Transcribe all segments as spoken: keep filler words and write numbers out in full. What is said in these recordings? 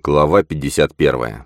Глава пятьдесят первая.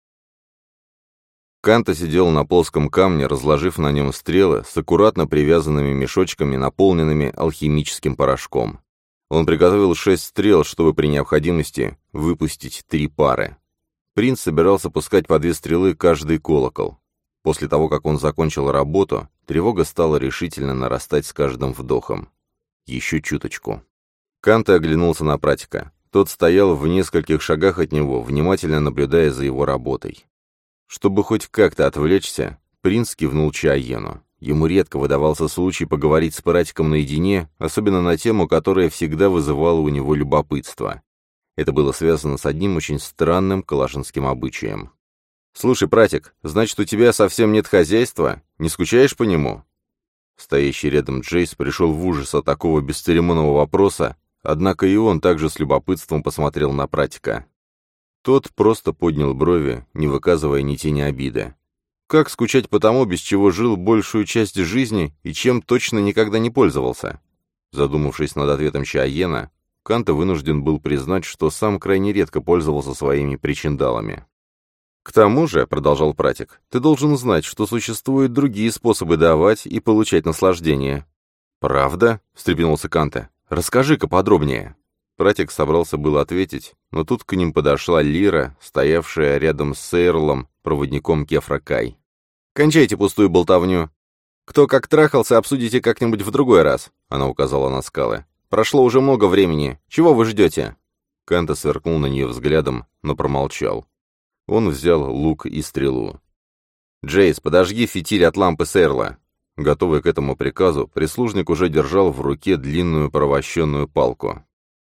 Канта сидел на плоском камне, разложив на нем стрелы с аккуратно привязанными мешочками, наполненными алхимическим порошком. Он приготовил шесть стрел, чтобы при необходимости выпустить три пары. Принц собирался пускать по две стрелы каждый колокол. После того, как он закончил работу, тревога стала решительно нарастать с каждым вдохом. Еще чуточку. Канта оглянулся на Пратика. Тот стоял в нескольких шагах от него, внимательно наблюдая за его работой. Чтобы хоть как-то отвлечься, принц кивнул Чиаену. Ему редко выдавался случай поговорить с Пратиком наедине, особенно на тему, которая всегда вызывала у него любопытство. Это было связано с одним очень странным калашинским обычаем. «Слушай, Пратик, значит, у тебя совсем нет хозяйства? Не скучаешь по нему?» Стоящий рядом Джейс пришел в ужас от такого бесцеремонного вопроса, однако и он также с любопытством посмотрел на Пратика. Тот просто поднял брови, не выказывая ни тени обиды. Как скучать по тому, без чего жил большую часть жизни и чем точно никогда не пользовался? Задумавшись над ответом Чиаена, Канта вынужден был признать, что сам крайне редко пользовался своими причиндалами. «К тому же», — продолжал Пратик, — «ты должен знать, что существуют другие способы давать и получать наслаждение». «Правда?» — встрепенулся Канта. «Расскажи-ка подробнее». Пратик собрался было ответить, но тут к ним подошла Лира, стоявшая рядом с Сейрлом, проводником Кефра Кай. «Кончайте пустую болтовню. Кто как трахался, обсудите как-нибудь в другой раз», — она указала на скалы. «Прошло уже много времени. Чего вы ждете?» Канта сверкнул на нее взглядом, но промолчал. Он взял лук и стрелу. «Джейс, подожги фитиль от лампы Сейрла». Готовый к этому приказу, прислужник уже держал в руке длинную провощенную палку.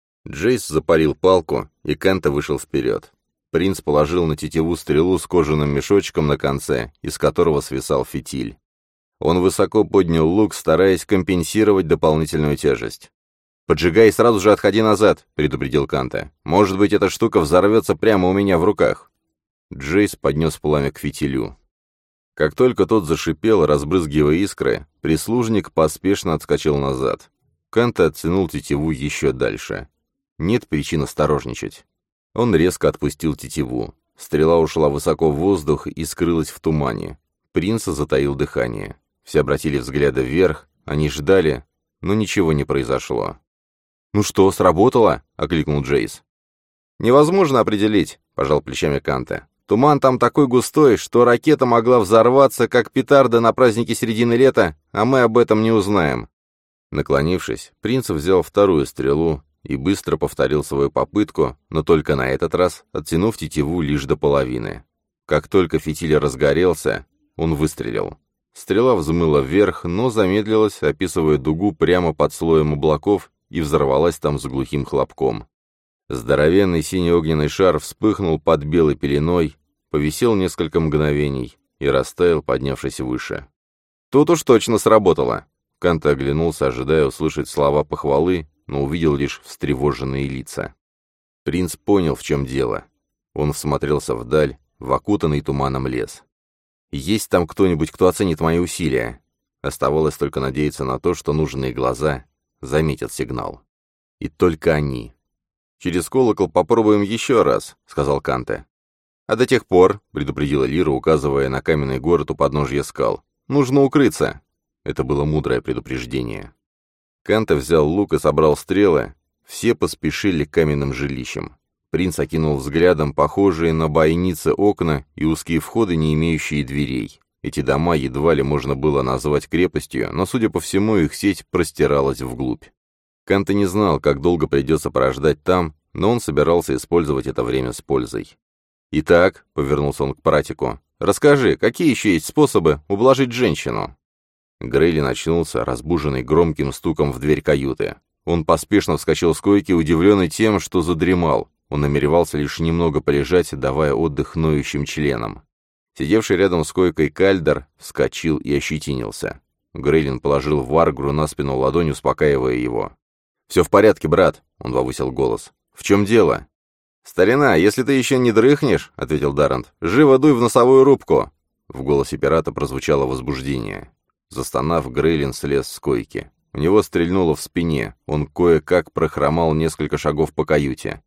Джейс запалил палку, и Канта вышел вперед. Принц положил на тетиву стрелу с кожаным мешочком на конце, из которого свисал фитиль. Он высоко поднял лук, стараясь компенсировать дополнительную тяжесть. «Поджигай и сразу же отходи назад», — предупредил Канта. «Может быть, эта штука взорвется прямо у меня в руках». Джейс поднес пламя к фитилю. Как только тот зашипел, разбрызгивая искры, прислужник поспешно отскочил назад. Канта оттянул тетиву еще дальше. Нет причин осторожничать. Он резко отпустил тетиву. Стрела ушла высоко в воздух и скрылась в тумане. Принц затаил дыхание. Все обратили взгляды вверх, они ждали, но ничего не произошло. «Ну что, сработало?» — окликнул Джейс. «Невозможно определить», — пожал плечами Канта. «Туман там такой густой, что ракета могла взорваться, как петарда на празднике середины лета, а мы об этом не узнаем». Наклонившись, принц взял вторую стрелу и быстро повторил свою попытку, но только на этот раз оттянув тетиву лишь до половины. Как только фитиль разгорелся, он выстрелил. Стрела взмыла вверх, но замедлилась, описывая дугу прямо под слоем облаков, и взорвалась там с глухим хлопком. Здоровенный синий огненный шар вспыхнул под белой пеленой, повисел несколько мгновений и растаял, поднявшись выше. «Тут уж точно сработало!» Канта оглянулся, ожидая услышать слова похвалы, но увидел лишь встревоженные лица. Принц понял, в чем дело. Он всмотрелся вдаль, в окутанный туманом лес. «Есть там кто-нибудь, кто оценит мои усилия?» Оставалось только надеяться на то, что нужные глаза заметят сигнал. И только они. «Через колокол попробуем еще раз», — сказал Канта. «А до тех пор», — предупредила Лира, указывая на каменный город у подножья скал, — «нужно укрыться». Это было мудрое предупреждение. Канта взял лук и собрал стрелы. Все поспешили к каменным жилищам. Принц окинул взглядом похожие на бойницы окна и узкие входы, не имеющие дверей. Эти дома едва ли можно было назвать крепостью, но, судя по всему, их сеть простиралась вглубь. Канта не знал, как долго придется порождать там, но он собирался использовать это время с пользой. «Итак», — повернулся он к Пратику, — «расскажи, какие еще есть способы ублажить женщину?» Грейлин очнулся, разбуженный громким стуком в дверь каюты. Он поспешно вскочил с койки, удивленный тем, что задремал. Он намеревался лишь немного полежать, давая отдых ноющим членам. Сидевший рядом с койкой Кальдер вскочил и ощетинился. Грейлин положил Варгру на спину ладонь, успокаивая его. «Все в порядке, брат», — он повысил голос. «В чем дело?» «Старина, если ты еще не дрыхнешь», — ответил Даррент, — «живо дуй в носовую рубку». В голосе пирата прозвучало возбуждение. Застонав, Грейлин слез с койки. У него стрельнуло в спине, он кое-как прохромал несколько шагов по каюте.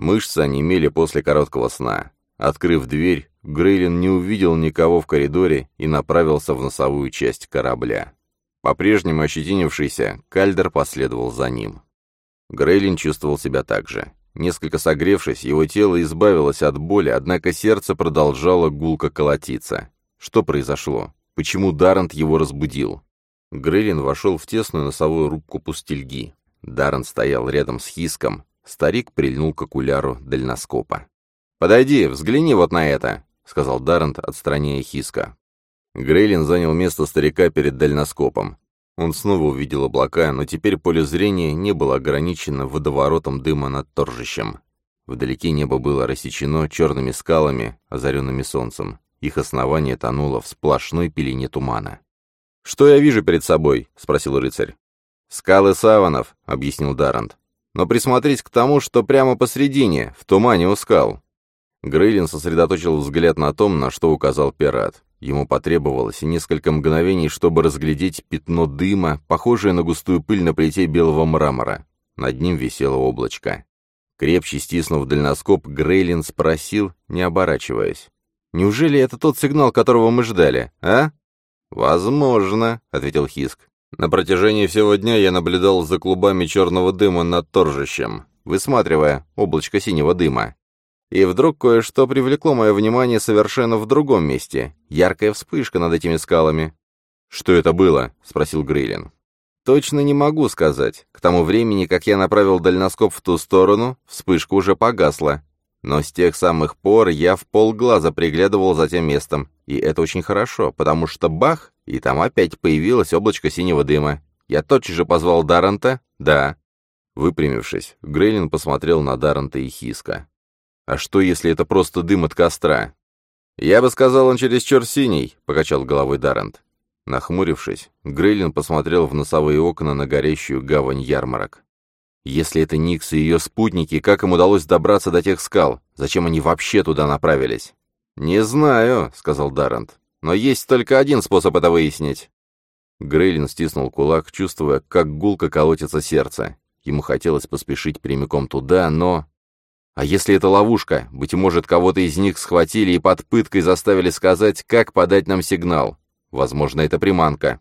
Мышцы онемели после короткого сна. Открыв дверь, Грейлин не увидел никого в коридоре и направился в носовую часть корабля. По-прежнему ощетинившийся, Кальдер последовал за ним. Грейлин чувствовал себя так же. Несколько согревшись, его тело избавилось от боли, однако сердце продолжало гулко колотиться. Что произошло? Почему Даррент его разбудил? Грейлин вошел в тесную носовую рубку пустельги. Даррент стоял рядом с Хиском. Старик прильнул к окуляру дальноскопа. «Подойди, взгляни вот на это», — сказал Даррент, отстраняя Хиска. Грейлин занял место старика перед дальноскопом. Он снова увидел облака, но теперь поле зрения не было ограничено водоворотом дыма над торжищем. Вдалеке небо было рассечено черными скалами, озаренными солнцем. Их основание тонуло в сплошной пелене тумана. «Что я вижу перед собой?» — спросил рыцарь. «Скалы саванов», — объяснил Даррент. «Но присмотрись к тому, что прямо посредине, в тумане у скал». Грейлин сосредоточил взгляд на том, на что указал пират. Ему потребовалось несколько мгновений, чтобы разглядеть пятно дыма, похожее на густую пыль на плите белого мрамора. Над ним висело облачко. Крепче стиснув дальноскоп, Грейлин спросил, не оборачиваясь. «Неужели это тот сигнал, которого мы ждали, а?» «Возможно», — ответил Хиск. «На протяжении всего дня я наблюдал за клубами черного дыма над торжищем, высматривая облачко синего дыма. И вдруг кое-что привлекло мое внимание совершенно в другом месте. Яркая вспышка над этими скалами». «Что это было?» — спросил Грейлин. «Точно не могу сказать. К тому времени, как я направил дальноскоп в ту сторону, вспышка уже погасла. Но с тех самых пор я в полглаза приглядывал за тем местом. И это очень хорошо, потому что бах, и там опять появилось облачко синего дыма. Я тотчас же позвал Даррента. Да». Выпрямившись, Грейлин посмотрел на Даррента и Хиска. «А что, если это просто дым от костра?» «Я бы сказал, он чересчур синий», — покачал головой Даррент. Нахмурившись, Грейлин посмотрел в носовые окна на горящую гавань ярмарок. «Если это Никс и ее спутники, как им удалось добраться до тех скал? Зачем они вообще туда направились?» «Не знаю», — сказал Даррент. «Но есть только один способ это выяснить». Грейлин стиснул кулак, чувствуя, как гулко колотится сердце. Ему хотелось поспешить прямиком туда, но... А если это ловушка? Быть может, кого-то из них схватили и под пыткой заставили сказать, как подать нам сигнал. Возможно, это приманка.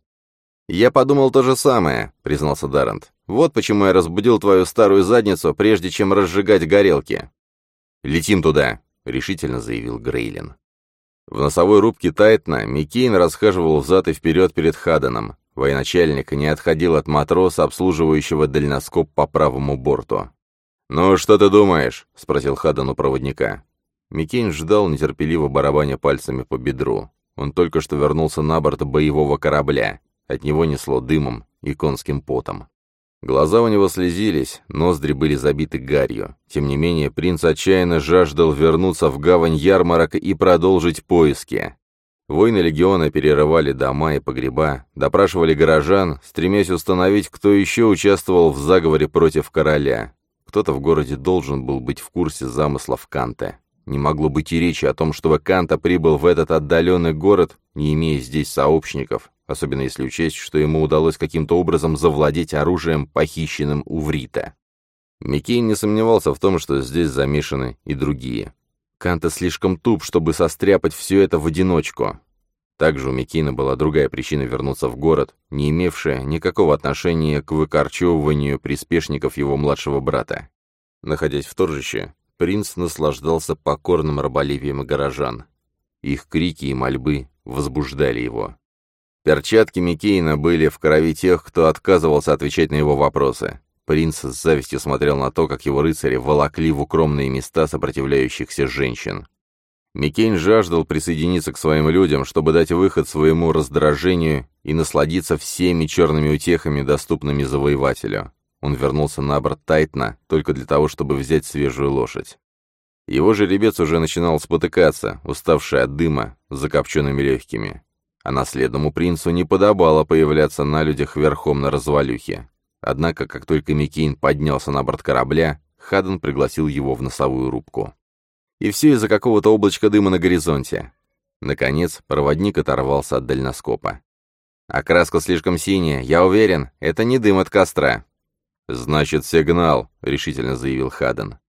«Я подумал то же самое», — признался Даррент. «Вот почему я разбудил твою старую задницу, прежде чем разжигать горелки». «Летим туда», — решительно заявил Грейлин. В носовой рубке Тайтна Миккейн расхаживал взад и вперед перед Хаденом. Военачальник не отходил от матроса, обслуживающего дальноскоп по правому борту. «Ну, что ты думаешь?» — спросил Хаден у проводника. Миккейн ждал, нетерпеливо барабаня пальцами по бедру. Он только что вернулся на борт боевого корабля. От него несло дымом и конским потом. Глаза у него слезились, ноздри были забиты гарью. Тем не менее, принц отчаянно жаждал вернуться в гавань ярмарок и продолжить поиски. Воины легиона перерывали дома и погреба, допрашивали горожан, стремясь установить, кто еще участвовал в заговоре против короля. Кто-то в городе должен был быть в курсе замыслов Канта. Не могло быть и речи о том, чтобы Канта прибыл в этот отдаленный город, не имея здесь сообщников, особенно если учесть, что ему удалось каким-то образом завладеть оружием, похищенным у Врита. Миккейн не сомневался в том, что здесь замешаны и другие. Канта слишком туп, чтобы состряпать все это в одиночку. Также у Миккейна была другая причина вернуться в город, не имевшая никакого отношения к выкорчевыванию приспешников его младшего брата. Находясь в торжище, принц наслаждался покорным раболепием горожан. Их крики и мольбы возбуждали его. Перчатки Миккейна были в крови тех, кто отказывался отвечать на его вопросы. Принц с завистью смотрел на то, как его рыцари волокли в укромные места сопротивляющихся женщин. Миккейн жаждал присоединиться к своим людям, чтобы дать выход своему раздражению и насладиться всеми черными утехами, доступными завоевателю. Он вернулся на борт Тайтна только для того, чтобы взять свежую лошадь. Его жеребец уже начинал спотыкаться, уставший от дыма, с закопченными легкими. А наследному принцу не подобало появляться на людях верхом на развалюхе. Однако, как только Миккейн поднялся на борт корабля, Хаден пригласил его в носовую рубку. И все из-за какого-то облачка дыма на горизонте. Наконец, проводник оторвался от дальноскопа. «Окраска слишком синяя, я уверен, это не дым от костра». «Значит, сигнал», — решительно заявил Хаден.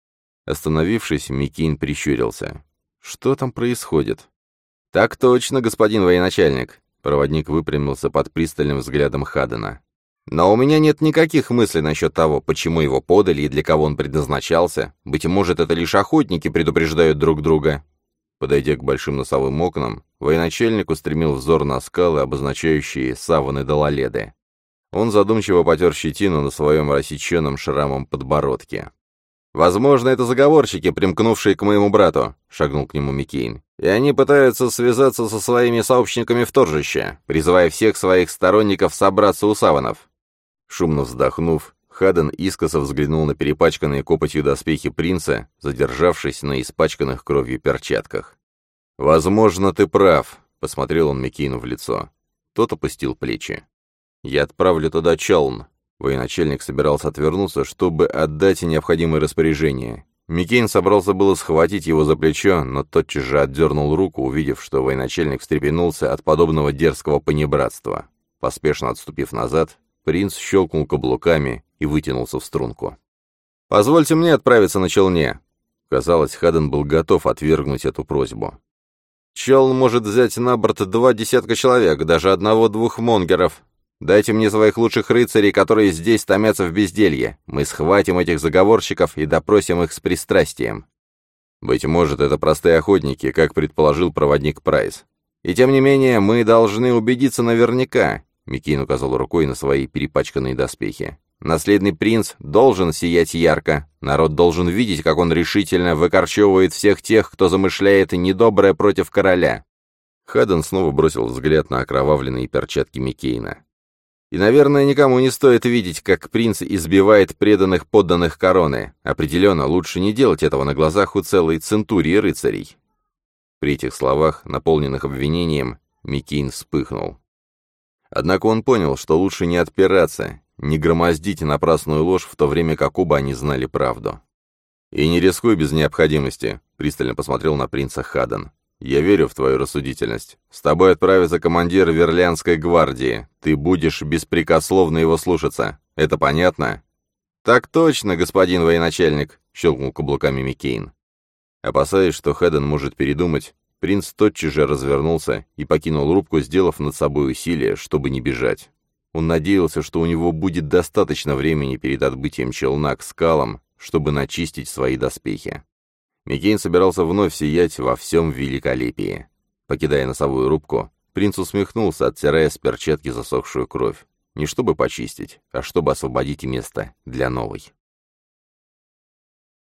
Остановившись, Миккейн прищурился. «Что там происходит?» «Так точно, господин военачальник», — проводник выпрямился под пристальным взглядом Хаддена. «Но у меня нет никаких мыслей насчет того, почему его подали и для кого он предназначался. Быть может, это лишь охотники предупреждают друг друга». Подойдя к большим носовым окнам, военачальник устремил взор на скалы, обозначающие саваны Далаледы. Он задумчиво потер щетину на своем рассеченном шрамом подбородке. «Возможно, это заговорщики, примкнувшие к моему брату», — шагнул к нему Миккейн. «И они пытаются связаться со своими сообщниками в торжище, призывая всех своих сторонников собраться у саванов». Шумно вздохнув, Хадден искоса взглянул на перепачканные копотью доспехи принца, задержавшись на испачканных кровью перчатках. «Возможно, ты прав», — посмотрел он Миккейну в лицо. Тот опустил плечи. «Я отправлю туда Чалн». Военачальник собирался отвернуться, чтобы отдать необходимые распоряжения. Миккейн собрался было схватить его за плечо, но тотчас же отдернул руку, увидев, что военачальник встрепенулся от подобного дерзкого понебратства. Поспешно отступив назад, принц щелкнул каблуками и вытянулся в струнку. «Позвольте мне отправиться на челне». Казалось, Хадден был готов отвергнуть эту просьбу. «Челн может взять на борт два десятка человек, даже одного-двух монгеров. Дайте мне своих лучших рыцарей, которые здесь томятся в безделье. Мы схватим этих заговорщиков и допросим их с пристрастием». Быть может, это простые охотники, как предположил проводник Прайс. «И тем не менее, мы должны убедиться наверняка», — Миккейн указал рукой на свои перепачканные доспехи. «Наследный принц должен сиять ярко. Народ должен видеть, как он решительно выкорчевывает всех тех, кто замышляет недоброе против короля». Хадден снова бросил взгляд на окровавленные перчатки Миккейна. «И, наверное, никому не стоит видеть, как принц избивает преданных подданных короны. Определенно, лучше не делать этого на глазах у целой центурии рыцарей». При этих словах, наполненных обвинением, Миккейн вспыхнул. Однако он понял, что лучше не отпираться, не громоздить напрасную ложь, в то время как оба они знали правду. «И не рискуй без необходимости», — пристально посмотрел на принца Хадден. «Я верю в твою рассудительность. С тобой отправится командир Верлянской гвардии. Ты будешь беспрекословно его слушаться. Это понятно?» «Так точно, господин военачальник», — щелкнул каблуками Миккейн. Опасаясь, что Хадден может передумать, принц тотчас же развернулся и покинул рубку, сделав над собой усилие, чтобы не бежать. Он надеялся, что у него будет достаточно времени перед отбытием челна к скалам, чтобы начистить свои доспехи. Миккейн собирался вновь сиять во всем великолепии. Покидая носовую рубку, принц усмехнулся, оттирая с перчатки засохшую кровь. Не чтобы почистить, а чтобы освободить место для новой.